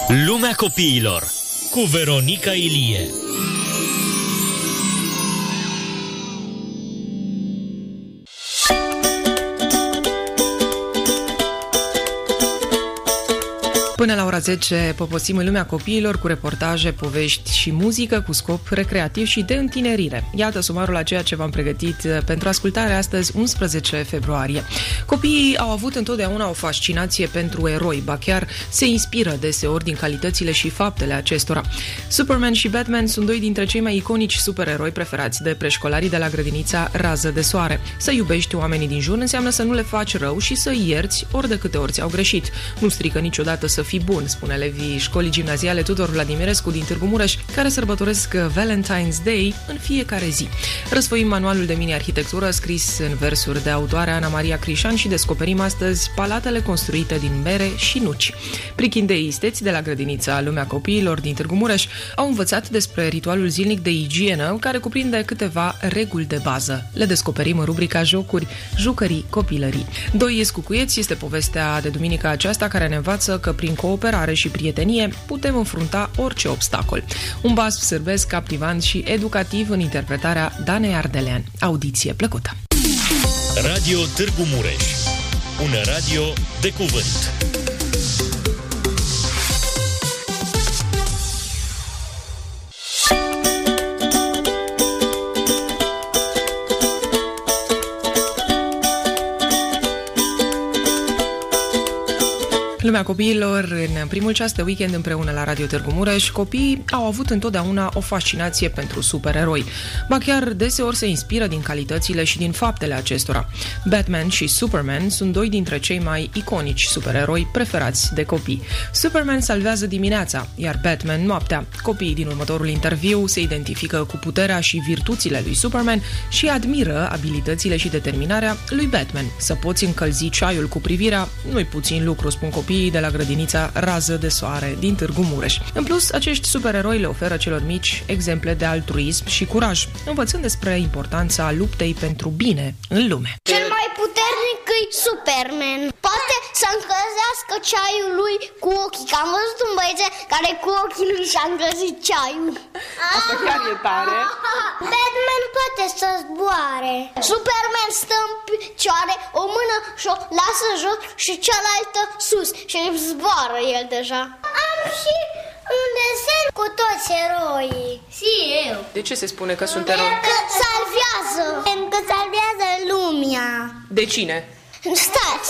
Lumea copiilor cu Veronica Ilie. Până la ora 10 poposim în lumea copiilor cu reportaje, povești și muzică cu scop recreativ și de întinerire. Iată sumarul a ceea ce v-am pregătit pentru ascultare astăzi, 11 februarie. Copiii au avut întotdeauna o fascinație pentru eroi, ba chiar se inspiră deseori din calitățile și faptele acestora. Superman și Batman sunt doi dintre cei mai iconici supereroi preferați de preșcolarii de la grădinița Rază de Soare. Să iubești oamenii din jur înseamnă să nu le faci rău și să ierți ori de câte ori ți-au greșit. Nu strică niciodată să fii bun, spune elevii școlii gimnaziale Tudor Vladimirescu din Târgu Mureș, care sărbătoresc Valentine's Day în fiecare zi. Răsfoim manualul de mini-arhitectură scris în versuri de autoarea Ana Maria Crișan și descoperim astăzi palatele construite din mere și nuci. Prichindeii isteți de la grădinița Lumea Copiilor din Târgu Mureș au învățat despre ritualul zilnic de igienă, care cuprinde câteva reguli de bază. Le descoperim în rubrica Jocuri, Jucării Copilării. Doi scucuieți este povestea de duminica aceasta care ne învață că prin cooperare și prietenie putem înfrunta orice obstacol. Un basm sârbesc captivant și educativ în interpretarea Danei Ardelean. Audiție plăcută! Radio Târgu Mureș, un radio de cuvânt. Lumea copiilor, în primul ceas de weekend împreună la Radio Târgu Mureș, copiii au avut întotdeauna o fascinație pentru supereroi. Ba chiar deseori se inspiră din calitățile și din faptele acestora. Batman și Superman sunt doi dintre cei mai iconici supereroi preferați de copii. Superman salvează dimineața, iar Batman noaptea. Copiii din următorul interviu se identifică cu puterea și virtuțile lui Superman și admiră abilitățile și determinarea lui Batman. Să poți încălzi ceaiul cu privirea nu-i puțin lucru, spun copiii de la grădinița Rază de Soare din Târgu Mureș. În plus, acești supereroi le oferă celor mici exemple de altruism și curaj, învățând despre importanța luptei pentru bine în lume. Cel mai puternic e Superman. Poate să încălzească ceaiul lui cu ochii, că am văzut un băiețel care cu ochii lui și-a încălzit ceaiul. Asta chiar e tare. Batman poate să zboare. Superman stă în picioare, o mână și-o lasă jos și cealaltă sus și zboară el deja. Am și un desen cu toți eroii. Și eu. De ce se spune că sunt eroi? Că salvează. Că salvează lumea. De cine? Stați!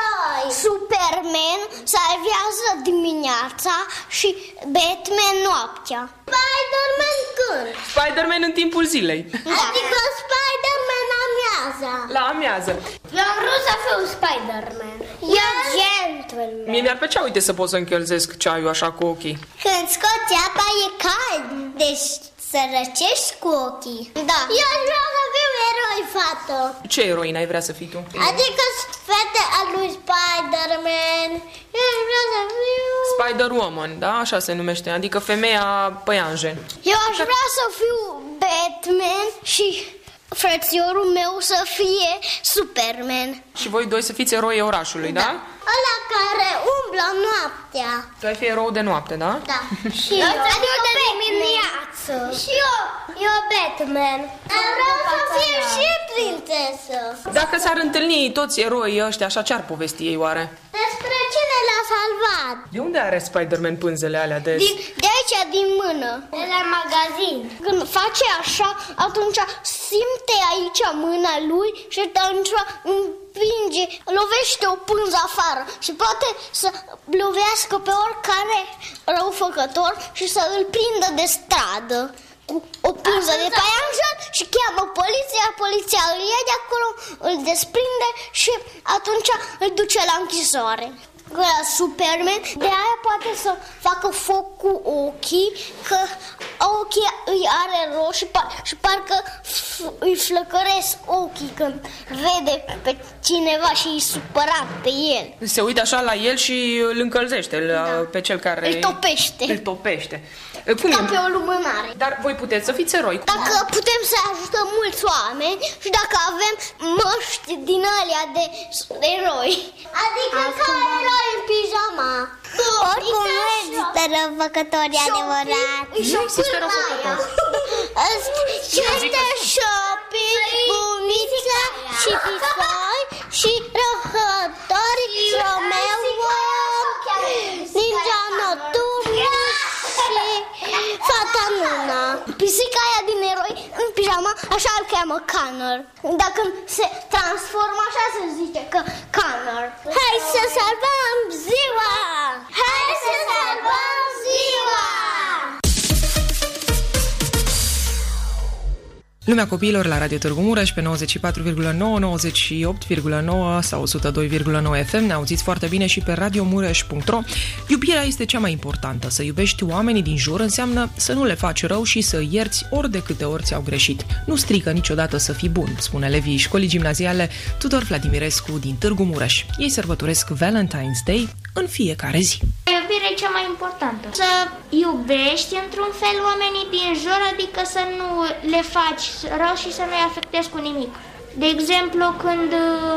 Superman salvează dimineața și Batman noaptea. Spider-Man când? Spider-Man în timpul zilei. Adică Spider-Man amiaza. La amiază. Eu am vrut să fiu Spider-Man. E gentleman. Mie mi-ar plăcea, uite, să pot să încălzesc ceaiul așa cu ochii. Când scoți apa e cald, deci să răcești cu ochii. Da. Eu aș vrea să fiu eroi, fată. Ce eroină ai vrea să fii tu? Adică fete al lui Spider-Man. Eu aș vrea să fiu Spider-Woman, da? Așa se numește, adică femeia păianjen. Eu aș vrea să fiu Batman și frățiorul meu să fie Superman. Și voi doi să fiți eroi orașului, da? Ăla care umblă noaptea. Tu ai fi erou de noapte, da? Da. Și eu de dimineață. Și eu Batman. Vreau să fiu și prințesă. Dacă s-ar întâlni toți eroii ăștia, așa ce-ar povesti ei oare? Despre cine l-a salvat? De unde are Spider-Man pânzele alea de... De aici, din mână. De la magazin. Când face așa, atunci simte aici mâna lui și atunci împinge, lovește o pânză afară și poate să lovească pe oricare răufăcător și să îl prindă de stradă cu o pânză de paianjen și cheamă poliția îl ia de acolo, îl desprinde și atunci îl duce la închisoare. Superman, de aia poate să facă foc cu ochii, că ochii îi are roșii și parcă îi flăcăresc ochii când vede pe cineva și îi supărat pe el. Se uită așa la el și îl încălzește pe cel care... Îl topește. Îl topește. Cum ca pe o lumânare. Dar voi puteți să fiți eroi. Dacă putem să ajutăm mulți oameni și dacă avem măști din alea de eroi. Adică ca eroi în pijama. Oricum nu există există răufăcători adevărați. Nu există răufăcători. Este Șopi, Bunița și Pisoi și răufăcători Romeo, Ninja Nocturnu și Fata Luna. Pisica aia din Eroi în pijama, așa îl cheamă Connor. Dacă se transformă așa se zice că Connor. Hai să salvăm ziua! Hai să salvăm ziua! Lumea copiilor la Radio Târgu Mureș pe 94,9, 98,9 sau 102,9 FM. Ne auziți foarte bine și pe radiomureș.ro. Iubirea este cea mai importantă. Să iubești oamenii din jur înseamnă să nu le faci rău și să ierți ori de câte ori ți-au greșit. Nu strică niciodată să fii bun, spune elevii școlii gimnaziale Tudor Vladimirescu din Târgu Mureș. Ei sărbătoresc Valentine's Day în fiecare zi. Iubirea e cea mai importantă. Să iubești într-un fel oamenii din jur, adică să nu le faci rău și să nu-i afectezi cu nimic. De exemplu, când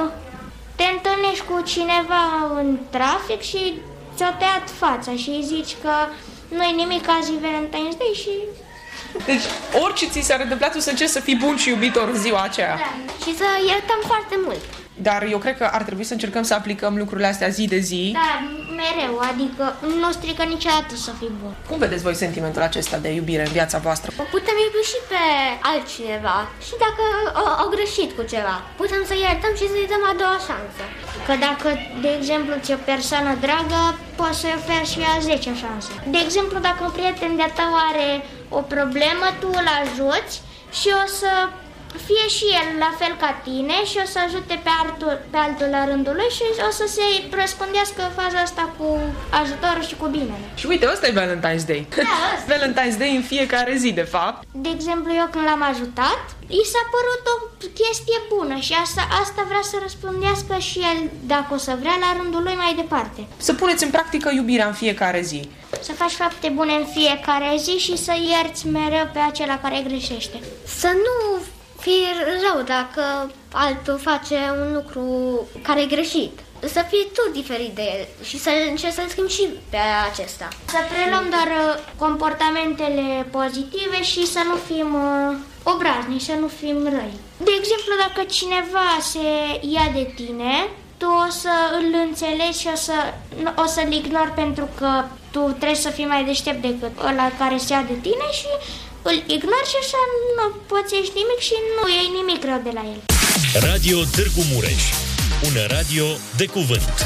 te întâlnești cu cineva în trafic și ți-a tăiat fața și îi zici că nu-i nimic, azi e Valentine's Day și... Deci, orice ți s-ar întâmpla, tu să încerci să fii bun și iubitor în ziua aceea. Da, și să iertăm foarte mult. Dar eu cred că ar trebui să încercăm să aplicăm lucrurile astea zi de zi. Da, mereu, adică nu strică niciodată să fii bun. Cum vedeți voi sentimentul acesta de iubire în viața voastră? Putem iubi și pe altcineva și dacă au greșit cu ceva, putem să iertăm și să-i dăm a doua șansă. Că dacă, de exemplu, ți-e o persoană dragă, poți să-i oferi și a 10-a șansă. De exemplu, dacă un prieten de-a tău are o problemă, tu îl ajuți și o să fie și el la fel ca tine și o să ajute pe altul la rândul lui și o să se răspândească faza asta cu ajutorul și cu binele. Și uite, ăsta e Valentine's Day. Da, Valentine's Day în fiecare zi, de fapt. De exemplu, eu când l-am ajutat, i s-a părut o chestie bună și asta vrea să răspândească și el, dacă o să vrea, la rândul lui mai departe. Să puneți în practică iubirea în fiecare zi. Să faci fapte bune în fiecare zi și să ierți mereu pe acela care greșește. Să nu fii rău dacă altul face un lucru care e greșit. Să fii tu diferit de el și să încerci să-l schimbi și pe acesta. Să preluăm doar comportamentele pozitive și să nu fim obraznici, să nu fim răi. De exemplu, dacă cineva se ia de tine, tu o să îl înțelegi și o să-l ignori pentru că tu trebuie să fii mai deștept decât ăla care se ia de tine și îl ignori și așa nu poți ieși nimic și nu iei nimic rău de la el. Radio Târgu Mureș, un radio de cuvânt.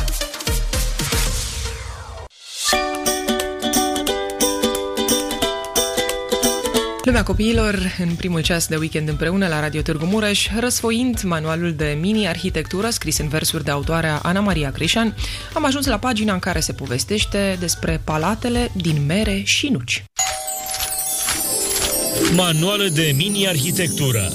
Lumea copiilor, în primul ceas de weekend împreună la Radio Târgu Mureș, răsfoind manualul de mini-arhitectură scris în versuri de autoarea Ana Maria Crișan, am ajuns la pagina în care se povestește despre palatele din mere și nuci. Manuale de mini-arhitectură.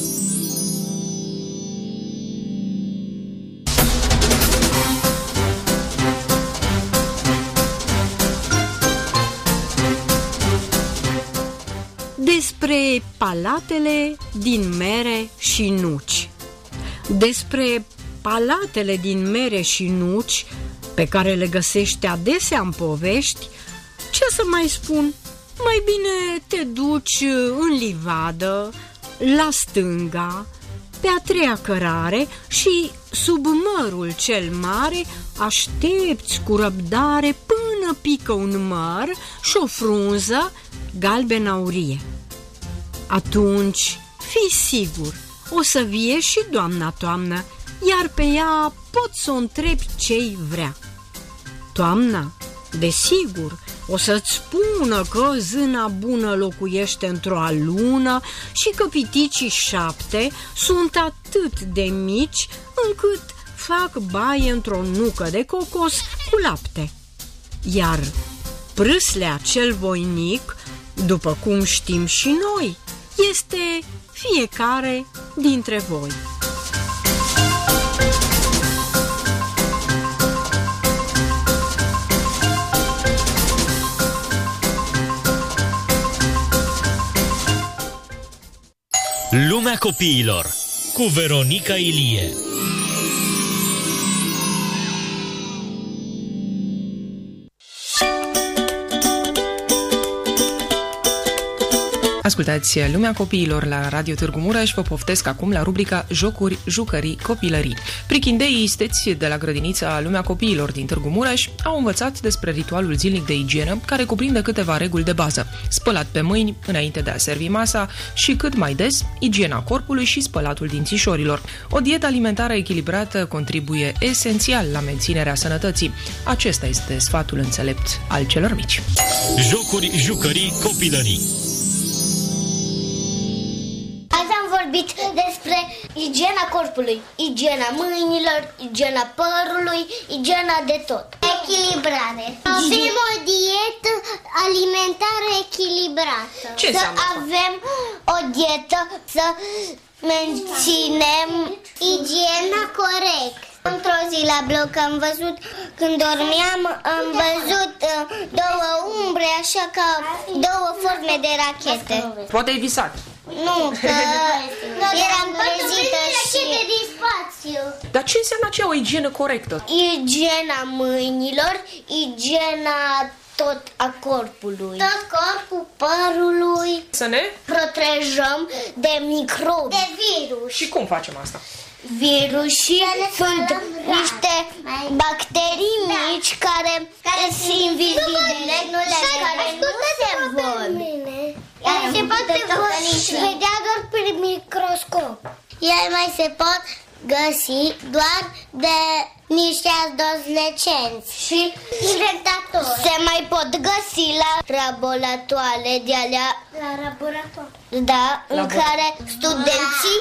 Despre palatele din mere și nuci. Despre palatele din mere și nuci, pe care le găsești adesea în povești, ce să mai spun? Mai bine te duci în livadă, la stânga, pe a treia cărare și sub mărul cel mare aștepți cu răbdare până pică un măr și o frunză galben-aurie. Atunci, fii sigur, o să vie și doamna toamnă, iar pe ea poți să o întrebi ce-i vrea. Toamna, desigur, o să-ți spună că zâna bună locuiește într-o alună și că piticii 7 sunt atât de mici încât fac baie într-o nucă de cocos cu lapte. Iar prâslea cel voinic, după cum știm și noi, este fiecare dintre voi. Lumea copiilor cu Veronica Ilie. Ascultați Lumea Copiilor la Radio Târgu Mureș. Vă poftesc acum la rubrica Jocuri, Jucării, Copilării. Prichindeii isteți de la grădinița Lumea Copiilor din Târgu Mureș au învățat despre ritualul zilnic de igienă, care cuprinde câteva reguli de bază: spălat pe mâini înainte de a servi masa și, cât mai des, igiena corpului și spălatul dințișorilor. O dietă alimentară echilibrată contribuie esențial la menținerea sănătății. Acesta este sfatul înțelept al celor mici. Jocuri, Jucării, Copilării. Azi am vorbit despre igiena corpului, igiena mâinilor, igiena părului, igiena de tot. Echilibrare. Avem o dietă alimentară echilibrată. Ce înseamnă asta? Avem o dietă să menținem igiena corect. Într-o zi la bloc am văzut, când dormeam, am văzut două umbre, așa ca două forme de rachete. Poate ai visat. Nu, că eram trezită și... din spațiu. Dar ce înseamnă aceea o igienă corectă? Igiena mâinilor, igiena tot a corpului. Tot corpul părului. Să ne? Protejăm de microbi. De virus. Și cum facem asta? Virusii sunt niște bacterii mici care sunt invizibile, care nu se văd. Se poate vedea doar prin microscop. Ele mai se pot găsi doar de niște adolescenți și infectatori. Se mai pot găsi la laboratoare de alea. La laborator. Da, în care studenții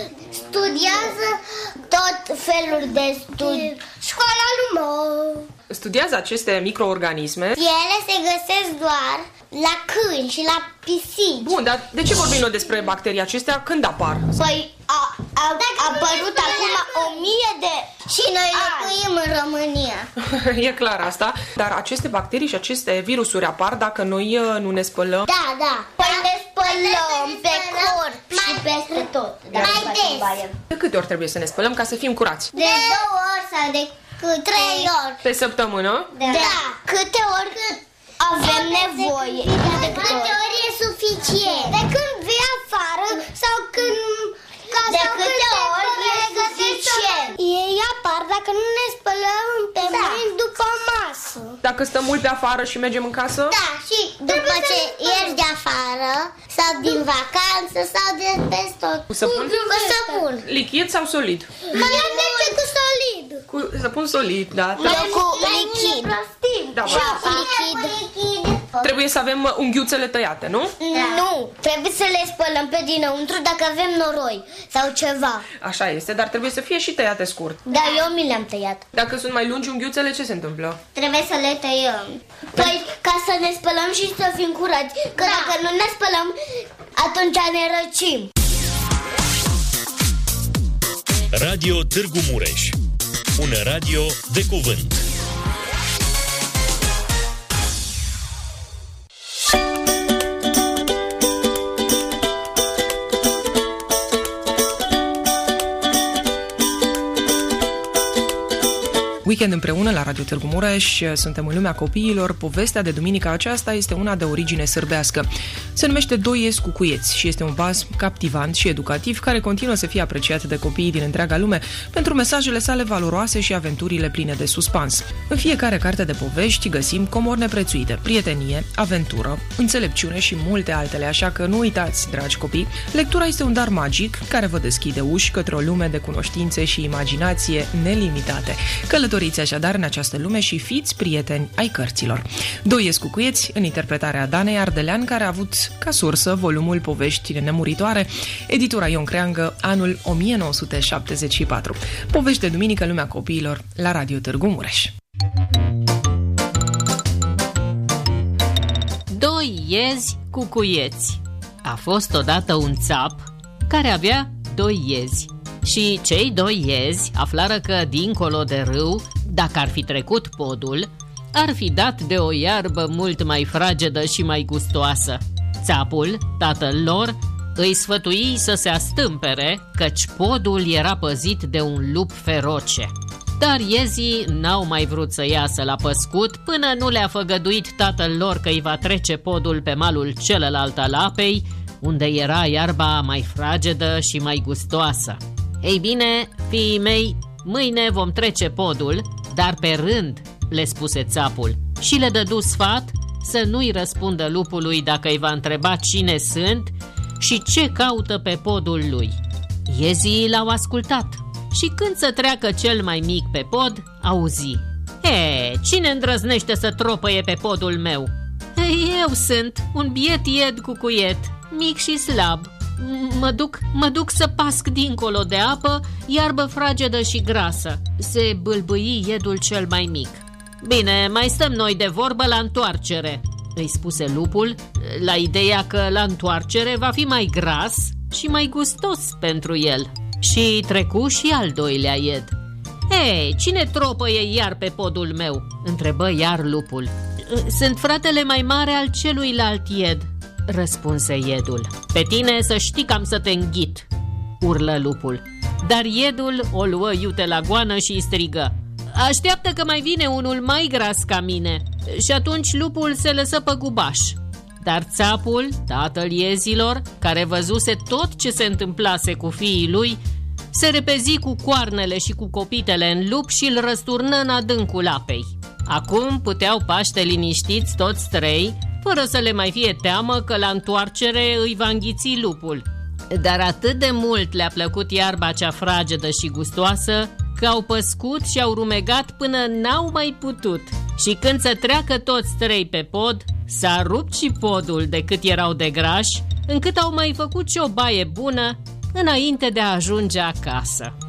studiază tot felul de studii. Școala lui Mo. Studiază aceste microorganisme. Ele se găsesc doar la câini și la pisici. Bun, dar de ce vorbim noi despre bacterii acestea? Când apar? Păi a apărut acum 1000 de... Și noi locuim în România. E clar asta. Dar aceste bacterii și aceste virusuri apar dacă noi nu ne spălăm? Da. Păi ne spălăm pe corp și peste tot. Mai des. De câte ori trebuie să ne spălăm ca să fim curați? De 2 ori sau de 3 ori. Pe săptămână? Da. Câte ori avem nevoie. De câte ori e suficient. De când vii afară sau când... De câte ori e suficient. Ei apar dacă nu ne spălăm pe mâini după masă. Dacă stăm mult pe afară și mergem în casă? Da, și după ce ieși de afară sau din vacanță sau de peste tot. Cu săpun? Cu săpun. Lichid sau solid? Mai merge cu solid. Cu săpun solid, da. Cu lichid. Da, Și lichid. Trebuie să avem unghiuțele tăiate, nu? Nu, trebuie să le spălăm pe dinăuntru dacă avem noroi sau ceva. Așa este, dar trebuie să fie și tăiate scurt. Da, eu mi le-am tăiat. Dacă sunt mai lungi unghiuțele, ce se întâmplă? Trebuie să le tăiem. Păi, ca să ne spălăm și să fim curați. Că dacă nu ne spălăm, atunci ne răcim. Radio Târgu Mureș. Un radio de cuvânt. Weekend împreună la Radio Târgu Mureș, suntem în Lumea Copiilor. Povestea de duminica aceasta este una de origine sârbească. Se numește Doi ies cu cuieți și este un basm captivant și educativ care continuă să fie apreciat de copiii din întreaga lume pentru mesajele sale valoroase și aventurile pline de suspans. În fiecare carte de povești găsim comori neprețuite, prietenie, aventură, înțelepciune și multe altele, așa că nu uitați, dragi copii, lectura este un dar magic care vă deschide uși către o lume de cunoștințe și imaginație nelimitate. Călătoriți așadar în această lume și fiți prieteni ai cărților. Doi ies cu cuieți, în interpretarea Danei Ardelean, care a avut ca sursă volumul Povești nemuritoare, editura Ion Creangă, anul 1974. Povești de duminică, Lumea Copiilor, la Radio Târgu Mureș. Doi iezi cu cuieți. A fost odată un țap care avea 2 iezi. Și cei 2 iezi aflară că, dincolo de râu, dacă ar fi trecut podul, ar fi dat de o iarbă mult mai fragedă și mai gustoasă. Țapul, tatăl lor, îi sfătui să se astâmpere, căci podul era păzit de un lup feroce. Dar iezii n-au mai vrut să iasă la păscut până nu le-a făgăduit tatăl lor că îi va trece podul pe malul celălalt al apei, unde era iarba mai fragedă și mai gustoasă. Ei bine, fiii mei, mâine vom trece podul, dar pe rând, le spuse țapul, și le dădu sfat să nu-i răspundă lupului dacă îi va întreba cine sunt și ce caută pe podul lui. Iezii l-au ascultat și când să treacă cel mai mic pe pod, auzi: cine îndrăznește să tropăie pe podul meu? Eu sunt un biet ied cucuiet, mic și slab. Mă duc să pasc dincolo de apă iarbă fragedă și grasă, se bâlbâi iedul cel mai mic. Bine, mai stăm noi de vorbă la întoarcere, îi spuse lupul, la ideea că la întoarcere va fi mai gras și mai gustos pentru el. Și trecu și al doilea ied. Cine tropăie iar pe podul meu? Întrebă iar lupul. Sunt fratele mai mare al celuilalt ied, răspunse iedul. Pe tine să știi că am să te înghit, urlă lupul. Dar iedul o luă iute la goană și îi strigă: așteaptă că mai vine unul mai gras ca mine. Și atunci lupul se lăsă pe gubaș. Dar țapul, tatăl iezilor, care văzuse tot ce se întâmplase cu fiii lui, se repezi cu coarnele și cu copitele în lup și îl răsturnă în adâncul apei. Acum puteau paște liniștiți toți trei, fără să le mai fie teamă că la întoarcere îi va înghiți lupul. Dar atât de mult le-a plăcut iarba cea fragedă și gustoasă, că au păscut și au rumegat până n-au mai putut. Și când să treacă toți trei pe pod, s-a rupt și podul de cât erau de grași, încât au mai făcut și o baie bună înainte de a ajunge acasă.